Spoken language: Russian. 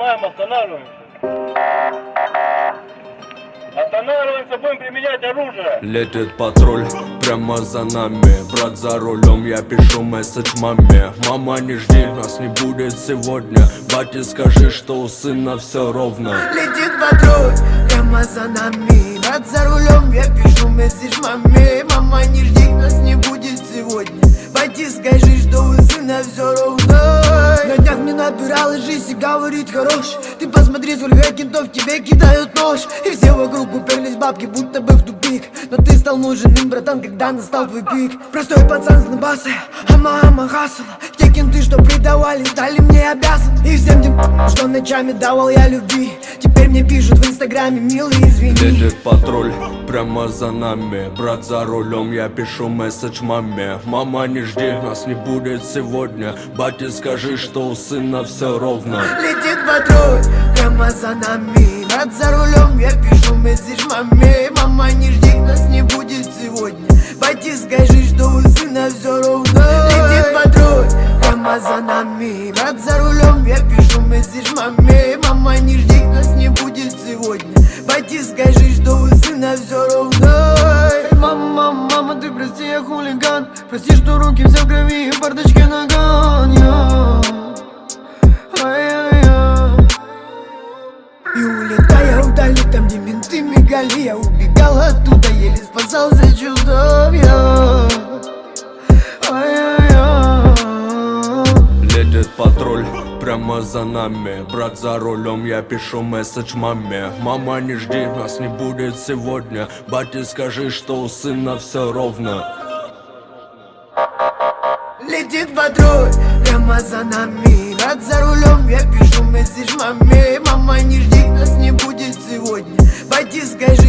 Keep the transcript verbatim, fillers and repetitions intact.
Снимаем, останавливаемся. Останавливаемся, будем применять оружие. Летит патруль прямо за нами. Брат за рулем, я пишу месседж маме. Мама, не жди, нас не будет сегодня. Бате, скажи, что у сына все ровно. Летит патруль прямо за нами. Брат за рулем, я пишу месседж маме. Мама, не жди, нас не будет сегодня. Бате, скажи, что у сына все ровно. На днях мне набирала жизнь и говорит хорош. Ты посмотри, сколько кентов тебе кидают нож. И все вокруг уперлись бабки, будто бы в тупик. Но ты стал нужен им, братан, когда настал твой пик. Простой пацан с набаса, а мама хасала. Те кенты, что предавали, стали мне обязаны. И всем тем, что ночами давал я любви, теперь мне пишут в инстаграме, милый, извини. Летит патруль прямо за нами. Брат за рулем, я пишу месседж маме. Мама, не жди, нас не будет сегодня. Бате, скажи, что у сына все ровно. Летит патруль прямо за нами. Брат за рулем, я пишу месседж маме. Мама, не жди, нас не будет сегодня. Бате, скажи, что у сына все ровно. Летит патруль прямо за нами. Брат за рулем, я пишу месседж маме. Мама, не жди, нас не будет сегодня. Бате, скажи, что у сына все ровно. Мама, мама, ты прости, я хулиган. Прости, что руки все в крови и бардачке наган. И улетая вдали, там где менты мигали, я убегал оттуда, еле спасался чудом я. Летит патруль прямо за нами. Брат за рулем, я пишу месседж маме. Мама, не жди, нас не будет сегодня. Бате, скажи, что у сына все ровно. Летит патруль прямо за нами. Брат за рулем, я пишу месседж маме. Мама, не жди, нас не будет сегодня. Бате, скажи,